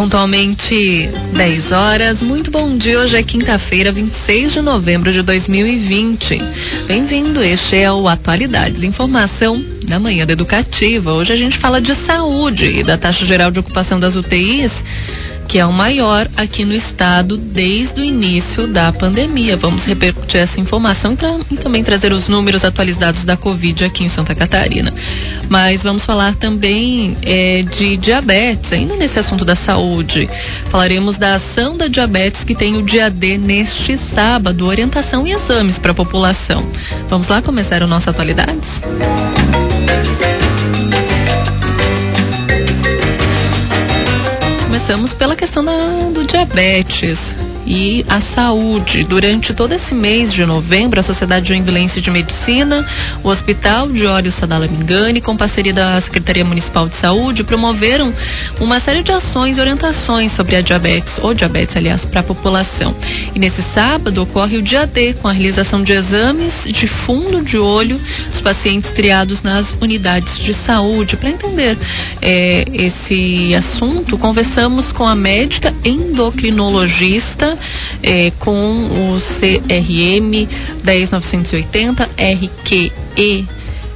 Pontualmente 10 horas, muito bom dia, hoje é quinta-feira, 26 de novembro de 2020. Bem-vindo, este é o Atualidades, informação da manhã da Educativa. Hoje a gente fala de saúde e da taxa geral de ocupação das UTIs, que é o maior aqui no estado desde o início da pandemia. Vamos repercutir essa informação e também trazer os números atualizados da Covid aqui em Santa Catarina. Mas vamos falar também de diabetes, ainda nesse assunto da saúde. Falaremos da ação da diabetes que tem o dia D neste sábado, orientação e exames para a população. Vamos lá começar o nosso Atualidades? Começamos pela questão do diabetes e a saúde. Durante todo esse mês de novembro, a Sociedade Joinvilense de Medicina, o Hospital de Olhos Sadala Mingani, com parceria da Secretaria Municipal de Saúde, promoveram uma série de ações e orientações sobre a diabetes, aliás, para a população. E nesse sábado ocorre o dia D, com a realização de exames de fundo de olho dos pacientes triados nas unidades de saúde. Para entender esse assunto, conversamos com a médica endocrinologista com o CRM 10980 RQE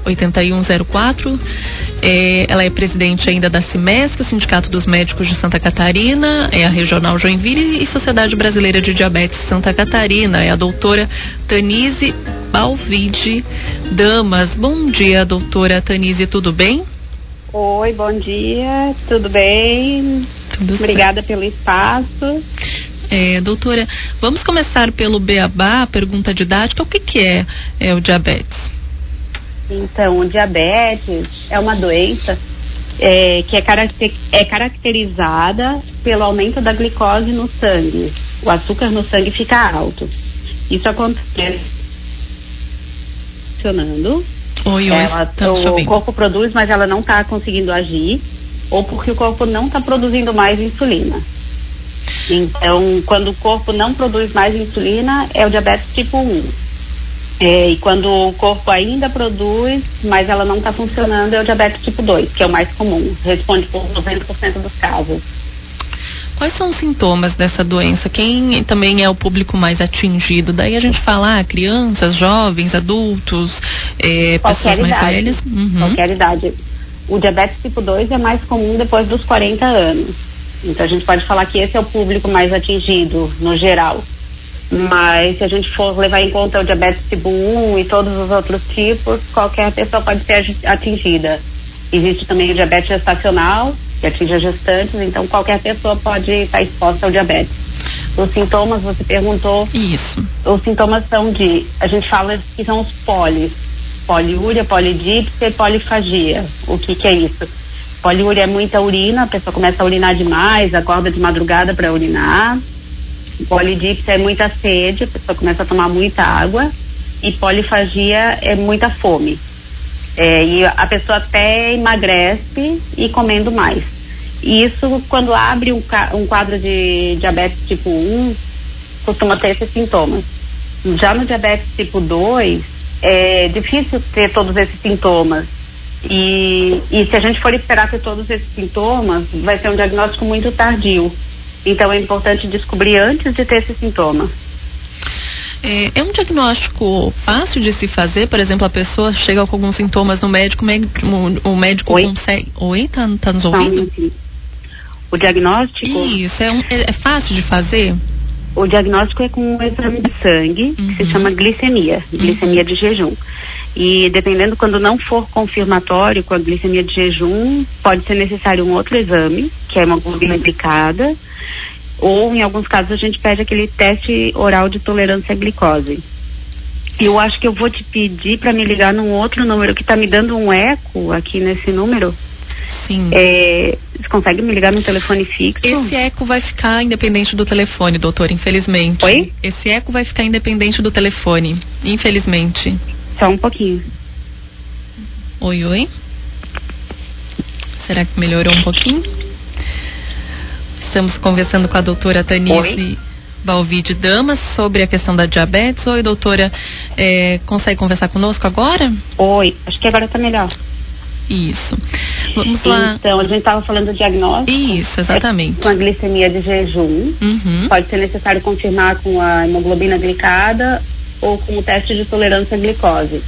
8104. Ela é presidente ainda da CIMESC, o Sindicato dos Médicos de Santa Catarina, é a Regional Joinville e Sociedade Brasileira de Diabetes Santa Catarina. É a doutora Tanise Balvide Damas. Bom dia, doutora Tanise, tudo bem? Oi, bom dia, tudo bem? Tudo Obrigada certo. pelo espaço. Doutora, vamos começar pelo beabá, pergunta didática. O que é o diabetes? Então, o diabetes é uma doença que é caracterizada pelo aumento da glicose no sangue. O açúcar no sangue fica alto. Isso acontece funcionando. O corpo produz, mas ela não está conseguindo agir, ou porque o corpo não está produzindo mais insulina. Então, quando o corpo não produz mais insulina, é o diabetes tipo 1. E quando o corpo ainda produz, mas ela não está funcionando, é o diabetes tipo 2, que é o mais comum. Responde por 90% dos casos. Quais são os sintomas dessa doença? Quem também é o público mais atingido? Daí a gente fala, crianças, jovens, adultos, pessoas mais velhas? Qualquer idade. O diabetes tipo 2 é mais comum depois dos 40 anos. Então a gente pode falar que esse é o público mais atingido, no geral. Mas se a gente for levar em conta o diabetes tipo 1 e todos os outros tipos, qualquer pessoa pode ser atingida. Existe também o diabetes gestacional, que atinge as gestantes, então qualquer pessoa pode estar exposta ao diabetes. Os sintomas, você perguntou. Isso. Os sintomas são a gente fala que são os poliúria, polidipsia e polifagia. O que é isso? Poliúria é muita urina, a pessoa começa a urinar demais, acorda de madrugada para urinar. Polidipsia é muita sede, a pessoa começa a tomar muita água. E polifagia é muita fome. E a pessoa até emagrece e comendo mais. E isso, quando abre um quadro de diabetes tipo 1, costuma ter esses sintomas. Já no diabetes tipo 2, é difícil ter todos esses sintomas. E se a gente for esperar ter todos esses sintomas, vai ser um diagnóstico muito tardio. Então é importante descobrir antes de ter esses sintomas. É um diagnóstico fácil de se fazer? Por exemplo, a pessoa chega com alguns sintomas no médico, o médico consegue... Oi, tá nos ouvindo? Sim. O diagnóstico... Isso, é fácil de fazer? O diagnóstico é com um exame de sangue, que se chama glicemia de jejum. E dependendo, quando não for confirmatório com a glicemia de jejum, pode ser necessário um outro exame, que é a hemoglobina glicada, ou em alguns casos a gente pede aquele teste oral de tolerância à glicose. Eu acho que eu vou te pedir para me ligar num outro número que está me dando um eco aqui nesse número. Sim. Você consegue me ligar no telefone fixo? Esse eco vai ficar independente do telefone, doutor, infelizmente. Oi? Esse eco vai ficar independente do telefone, infelizmente. Só um pouquinho. Oi. Será que melhorou um pouquinho? Estamos conversando com a doutora Tanise Balvide Damas sobre a questão da diabetes. Oi, doutora, consegue conversar conosco agora? Oi, acho que agora está melhor. Isso. Vamos lá. Então, a gente estava falando do diagnóstico. Isso, exatamente. Com a glicemia de jejum. Pode ser necessário confirmar com a hemoglobina glicada ou com o teste de tolerância à glicose.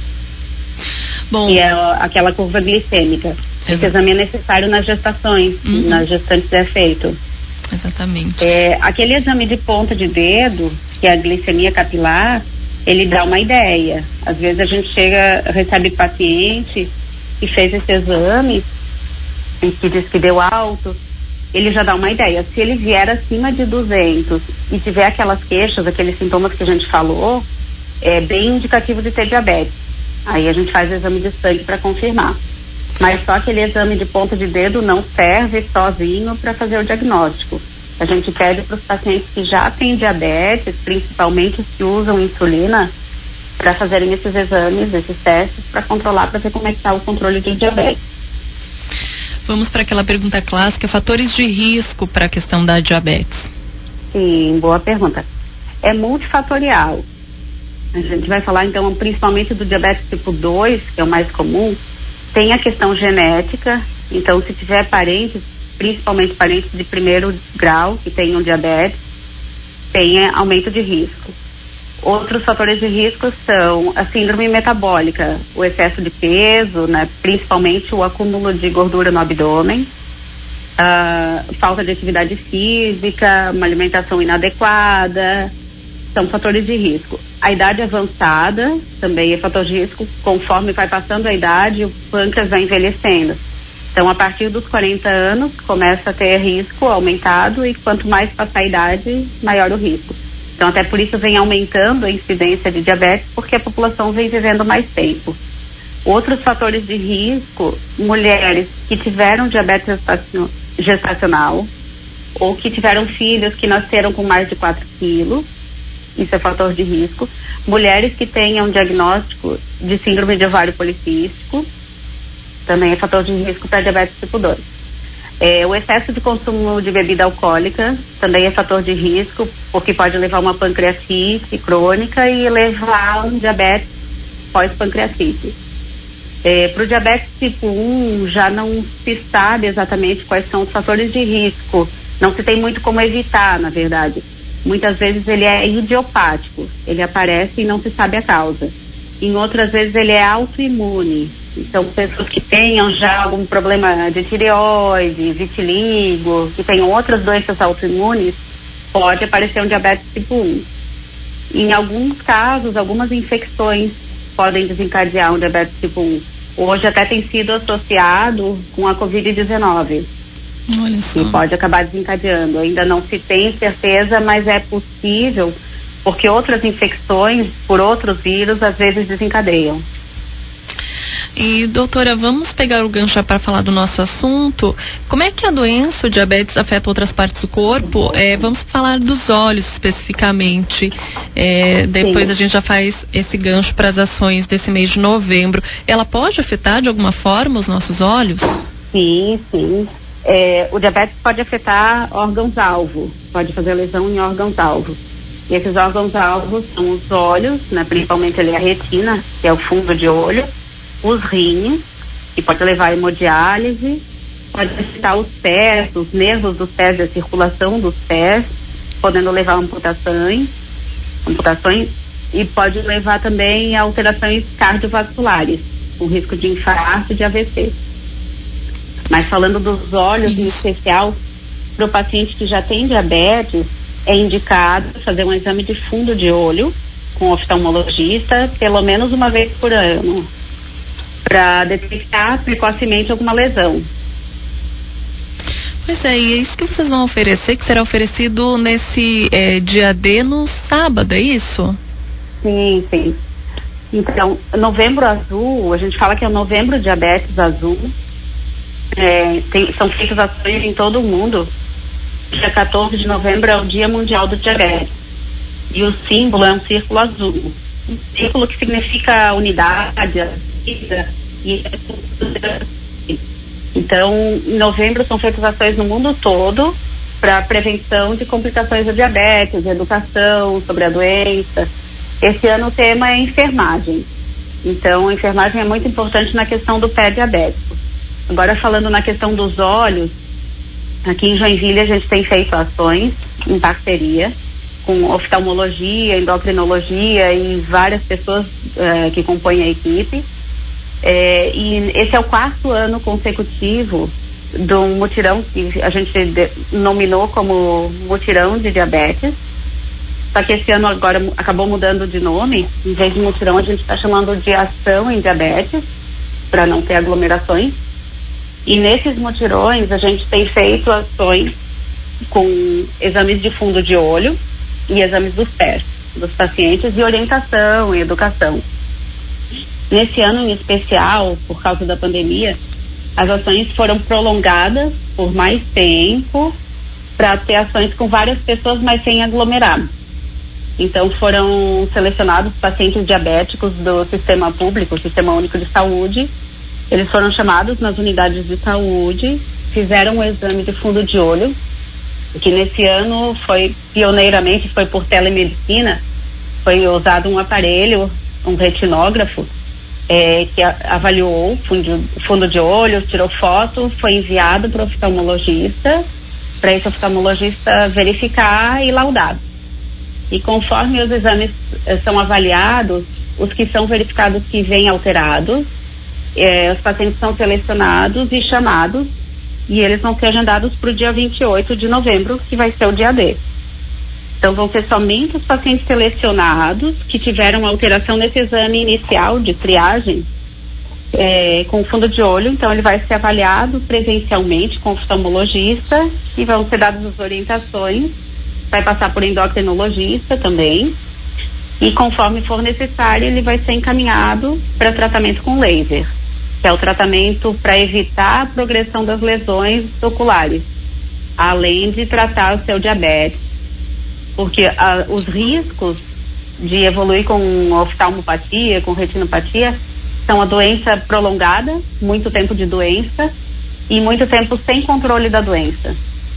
Bom, que é aquela curva glicêmica. Esse exame é necessário nas gestações, nas gestantes é feito. Exatamente. Aquele exame de ponta de dedo, que é a glicemia capilar, ele dá uma ideia. Às vezes a gente recebe paciente que fez esse exame e que diz que deu alto, ele já dá uma ideia. Se ele vier acima de 200 e tiver aquelas queixas, aqueles sintomas que a gente falou, é bem indicativo de ter diabetes. Aí a gente faz o exame de sangue para confirmar. Mas só aquele exame de ponta de dedo não serve sozinho para fazer o diagnóstico. A gente pede para os pacientes que já têm diabetes, principalmente os que usam insulina, para fazerem esses exames, esses testes, para controlar, para ver como é que está o controle de diabetes. Vamos para aquela pergunta clássica, fatores de risco para a questão da diabetes. Sim, boa pergunta. É multifatorial. A gente vai falar então principalmente do diabetes tipo 2, que é o mais comum. Tem a questão genética, então se tiver parentes, principalmente parentes de primeiro grau que tenham diabetes, tem aumento de risco. Outros fatores de risco são a síndrome metabólica, o excesso de peso, né, principalmente o acúmulo de gordura no abdômen, falta de atividade física, uma alimentação inadequada, são fatores de risco. A idade avançada também é fator de risco. Conforme vai passando a idade, o pâncreas vai envelhecendo. Então, a partir dos 40 anos, começa a ter risco aumentado e quanto mais passar a idade, maior o risco. Então, até por isso vem aumentando a incidência de diabetes, porque a população vem vivendo mais tempo. Outros fatores de risco, mulheres que tiveram diabetes gestacional ou que tiveram filhos que nasceram com mais de 4 quilos, isso é fator de risco. Mulheres que tenham diagnóstico de síndrome de ovário policístico, também é fator de risco para diabetes tipo 2. O excesso de consumo de bebida alcoólica também é fator de risco, porque pode levar a uma pancreatite crônica e levar a um diabetes pós-pancreatite. Para o diabetes tipo 1, já não se sabe exatamente quais são os fatores de risco. Não se tem muito como evitar, na verdade. Muitas vezes ele é idiopático, ele aparece e não se sabe a causa. Em outras vezes ele é autoimune. Então, pessoas que tenham já algum problema de tireoide, vitiligo, que tenham outras doenças autoimunes, pode aparecer um diabetes tipo 1. Em alguns casos, algumas infecções podem desencadear um diabetes tipo 1. Hoje até tem sido associado com a Covid-19. E pode acabar desencadeando. Ainda não se tem certeza, mas é possível, porque outras infecções por outros vírus às vezes desencadeiam. E, doutora, vamos pegar o gancho para falar do nosso assunto. Como é que a doença, o diabetes, afeta outras partes do corpo? Vamos falar dos olhos especificamente. Depois a gente já faz esse gancho para as ações desse mês de novembro. Ela pode afetar de alguma forma os nossos olhos? Sim, sim. O diabetes pode afetar órgãos-alvo, pode fazer lesão em órgãos-alvo. E esses órgãos-alvos são os olhos, né, principalmente ali a retina, que é o fundo de olho, os rins, que pode levar a hemodiálise, pode afetar os pés, os nervos dos pés, a circulação dos pés, podendo levar a amputações, e pode levar também a alterações cardiovasculares, com risco de infarto e de AVC. Mas falando dos olhos em especial, para o paciente que já tem diabetes, é indicado fazer um exame de fundo de olho com o oftalmologista pelo menos uma vez por ano, para detectar precocemente alguma lesão. Pois é, e é isso que vocês vão oferecer, que será oferecido nesse dia D no sábado, é isso? Sim, sim. Então, novembro azul, a gente fala que é o novembro diabetes azul. São feitas ações em todo o mundo. Dia 14 de novembro é o Dia Mundial do Diabetes. E o símbolo é um círculo azul. Um círculo que significa unidade, a vida e então, em novembro são feitas ações no mundo todo para prevenção de complicações do diabetes, educação sobre a doença. Esse ano o tema é enfermagem. Então, a enfermagem é muito importante na questão do pé diabético. Agora, falando na questão dos olhos, aqui em Joinville a gente tem feito ações em parceria com oftalmologia, endocrinologia e várias pessoas que compõem a equipe. E esse é o 4º ano consecutivo de um mutirão que a gente nominou como mutirão de diabetes. Só que esse ano agora acabou mudando de nome. Em vez de mutirão, a gente está chamando de ação em diabetes, para não ter aglomerações. E nesses mutirões a gente tem feito ações com exames de fundo de olho e exames dos pés dos pacientes e orientação e educação. Nesse ano em especial, por causa da pandemia, as ações foram prolongadas por mais tempo para ter ações com várias pessoas, mas sem aglomerar. Então foram selecionados pacientes diabéticos do sistema público, Sistema Único de Saúde. Eles foram chamados nas unidades de saúde, fizeram um exame de fundo de olho, que nesse ano pioneiramente foi por telemedicina. Foi usado um aparelho, um retinógrafo, que avaliou o fundo de olho, tirou foto, foi enviado para o oftalmologista, para esse oftalmologista verificar e laudar. E conforme os exames são avaliados, os que são verificados que vêm alterados, os pacientes são selecionados e chamados, e eles vão ser agendados para o dia 28 de novembro, que vai ser o dia D. Então vão ser somente os pacientes selecionados que tiveram alteração nesse exame inicial de triagem com fundo de olho. Então ele vai ser avaliado presencialmente com o oftalmologista e vão ser dadas as orientações. Vai passar por endocrinologista também, e conforme for necessário ele vai ser encaminhado para tratamento com laser, que é o tratamento para evitar a progressão das lesões oculares, além de tratar o seu diabetes, porque os riscos de evoluir com oftalmopatia, com retinopatia, são a doença prolongada, muito tempo de doença e muito tempo sem controle da doença.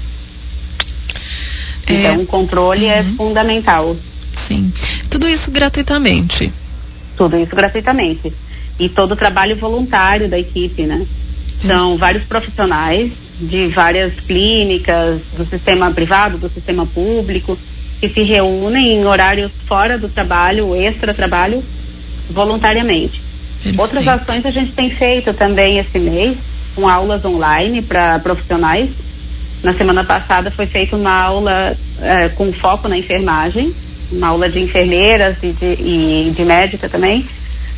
Então, o controle é fundamental. Sim. Tudo isso gratuitamente? Tudo isso gratuitamente. E todo o trabalho voluntário da equipe, né? São vários profissionais de várias clínicas, do sistema privado, do sistema público, que se reúnem em horários fora do trabalho, extra trabalho, voluntariamente. Perfeito. Outras ações a gente tem feito também esse mês, com aulas online para profissionais. Na semana passada foi feita uma aula com foco na enfermagem, uma aula de enfermeiras e de médica também,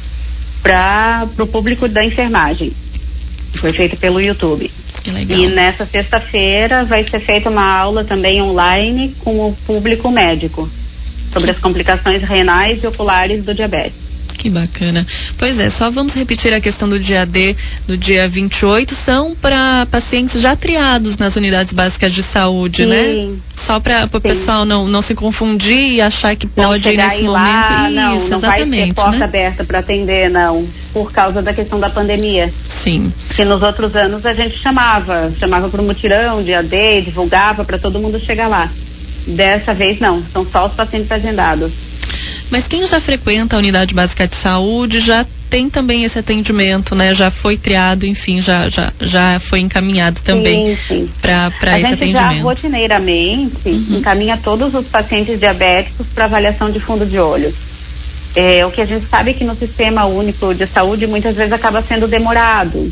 para o público da enfermagem. Foi feita pelo YouTube. Que legal. E nessa sexta-feira vai ser feita uma aula também online com o público médico, sobre as complicações renais e oculares do diabetes. Que bacana. Pois é, só vamos repetir a questão do dia D, do dia 28, são para pacientes já triados nas unidades básicas de saúde, sim, né? Só para o pessoal não se confundir e achar que pode ir nesse momento. Lá, isso, não vai ter porta aberta para atender, não, por causa da questão da pandemia. Sim. Que nos outros anos a gente chamava para o mutirão, dia D, divulgava para todo mundo chegar lá. Dessa vez não, são só os pacientes agendados. Mas quem já frequenta a unidade básica de saúde já tem também esse atendimento, né? Já foi triado, enfim, já foi encaminhado também para esse atendimento. A gente já rotineiramente encaminha todos os pacientes diabéticos para avaliação de fundo de olho. O que a gente sabe é que no Sistema Único de Saúde muitas vezes acaba sendo demorado.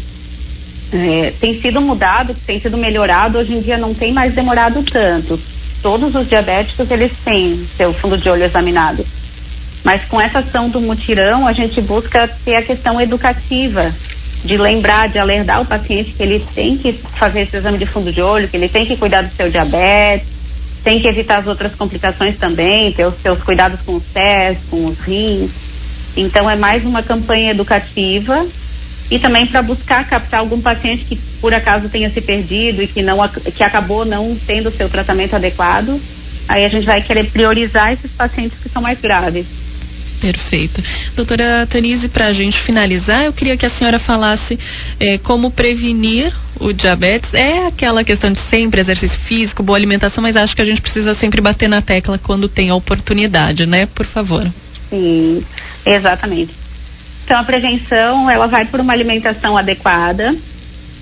Tem sido mudado, tem sido melhorado, hoje em dia não tem mais demorado tanto. Todos os diabéticos, eles têm seu fundo de olho examinado. Mas com essa ação do mutirão, a gente busca ter a questão educativa, de lembrar, de alertar o paciente que ele tem que fazer esse exame de fundo de olho, que ele tem que cuidar do seu diabetes, tem que evitar as outras complicações também, ter os seus cuidados com os pés, com os rins. Então é mais uma campanha educativa e também para buscar captar algum paciente que por acaso tenha se perdido e que acabou não tendo o seu tratamento adequado. Aí a gente vai querer priorizar esses pacientes que são mais graves. Perfeito. Doutora Tanise, para a gente finalizar, eu queria que a senhora falasse como prevenir o diabetes. É aquela questão de sempre exercício físico, boa alimentação, mas acho que a gente precisa sempre bater na tecla quando tem a oportunidade, né? Por favor. Sim, exatamente. Então a prevenção, ela vai por uma alimentação adequada,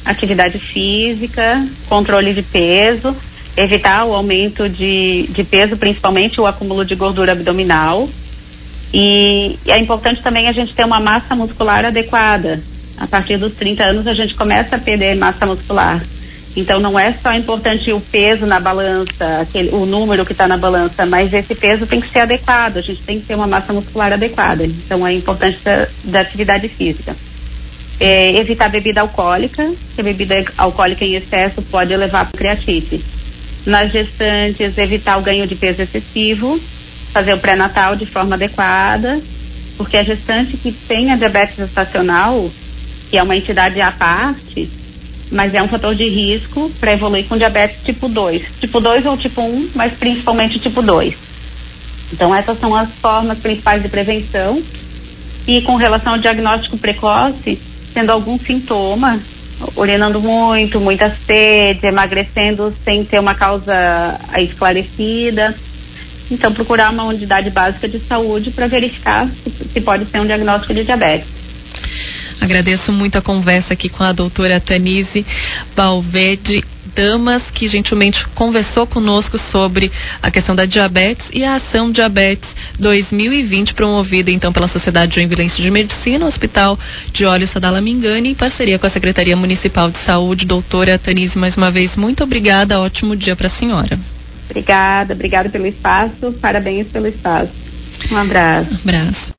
atividade física, controle de peso, evitar o aumento de peso, principalmente o acúmulo de gordura abdominal. E é importante também a gente ter uma massa muscular adequada. A partir dos 30 anos a gente começa a perder massa muscular. Então não é só importante o peso na balança, o número que está na balança, mas esse peso tem que ser adequado, a gente tem que ter uma massa muscular adequada. Então é importante da atividade física. Evitar bebida alcoólica, que a bebida alcoólica em excesso pode levar a pancreatite. Nas gestantes, evitar o ganho de peso excessivo, fazer o pré-natal de forma adequada, porque a gestante que tem a diabetes gestacional, que é uma entidade à parte, mas é um fator de risco para evoluir com diabetes tipo 2. Tipo 2 ou tipo 1, mas principalmente tipo 2. Então essas são as formas principais de prevenção. E com relação ao diagnóstico precoce, tendo algum sintoma, urinando muito, muita sede, emagrecendo sem ter uma causa esclarecida, então procurar uma unidade básica de saúde para verificar se pode ser um diagnóstico de diabetes. Agradeço muito a conversa aqui com a doutora Tanise Valverde Damas, que gentilmente conversou conosco sobre a questão da diabetes e a ação Diabetes 2020, promovida então pela Sociedade Joinvilense de Medicina, Hospital de Olhos Sadala Mingani, em parceria com a Secretaria Municipal de Saúde. Doutora Tanise, mais uma vez, muito obrigada, ótimo dia para a senhora. Obrigada pelo espaço, parabéns pelo espaço. Um abraço.